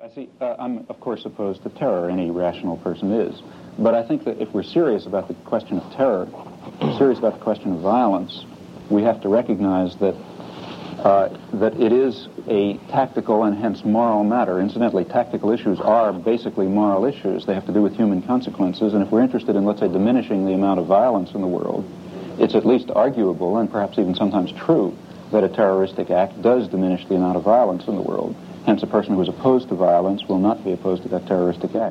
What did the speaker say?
I see. I'm, of course, opposed to terror. Any rational person is. But I think that if we're serious about the question of terror, serious about the question of violence, we have to recognize that that it is a tactical and hence moral matter. Incidentally, tactical issues are basically moral issues. They have to do with human consequences. And if we're interested in, let's say, diminishing the amount of violence in the world, it's at least arguable, and perhaps even sometimes true, that a terroristic act does diminish the amount of violence in the world. Hence, a person who is opposed to violence will not be opposed to that terroristic act.